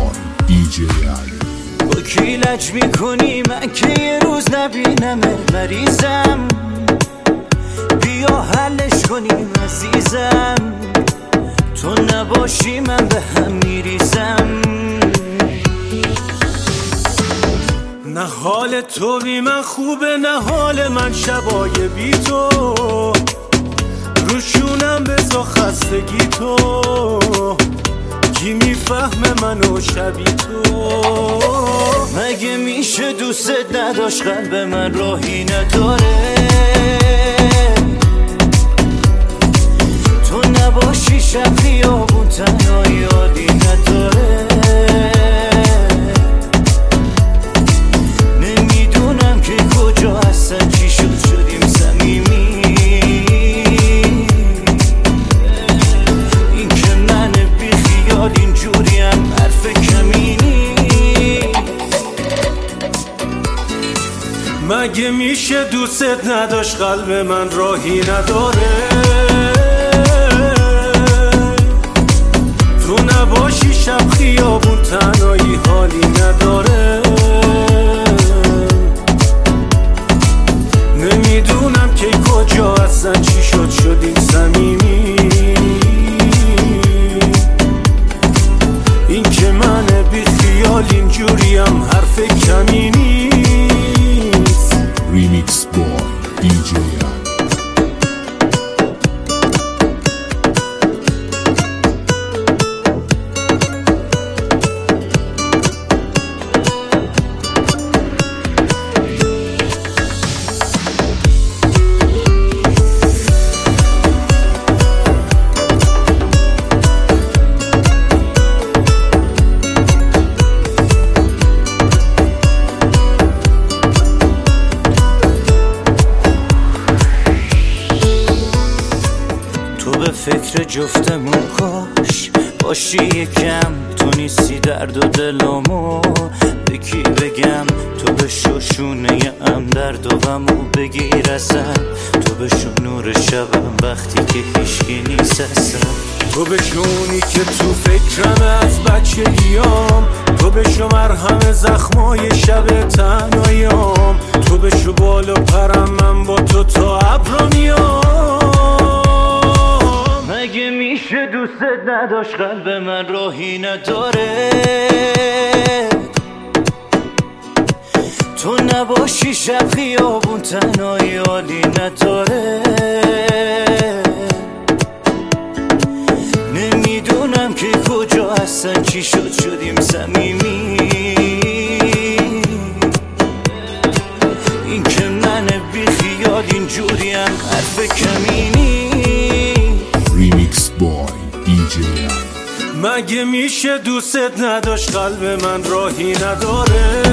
boy DJ علی. با کی لج میکنی من که یه روز نبینمه مریضم، بیا حلش کنیم عزیزم، تو نباشی من به هم میریزم. نه حال تو بی من خوبه نه حال من شبای بی تو، روشونم بزا خستگی تو، کی میفهمه منو شبی تو؟ مگه میشه دوست نداشت قلب من راهی نداره، تو نباشی شب خیابون تنهایی حالی نداره. نمیدونم که کجا هستن چی شدیم صمیمی، این که من بی خیال اینجوریم حرف کمینی. مگه میشه دوست نداشت قلب من راهی نداره، تو نباشی شب خیابون تنهایی حالی نداره. نمیدونم که کجا هستن چی شدیم صمیمی، این که من بی خیال اینجوریم حرف کمی نیست. Remix boy DJ علی. فکر جفتمون کاش باشی یکم، تو نیستی درد و دلامو به کی بگم، تو بشو شونه ام درد و غمو بگیر ازم، تو بشو نور شبم وقتی که هیچکی نیست اصلا، تو بشونی که تو فکرم از بچگیام، تو بشو مرهم زخمای شب تنهاییام، تو بشو بال و پرم من با تو تا ابرا میام. مگه میشه دوست نداشت قلب من راهی نداره، تو نباشی شب خیابون تنهایی حالی نداره. نمیدونم که کجا هستن چی شدیم صمیمی، این که من بی خیال اینجوریم حرف کمینی. Remix boy DJ علی. مگه میشه دوست نداشت قلب من راهی نداره،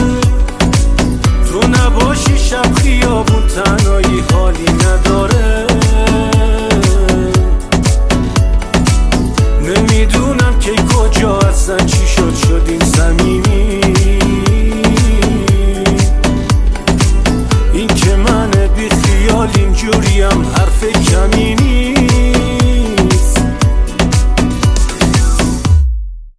تو نباشی شب خیابون تنهایی حالی نداره.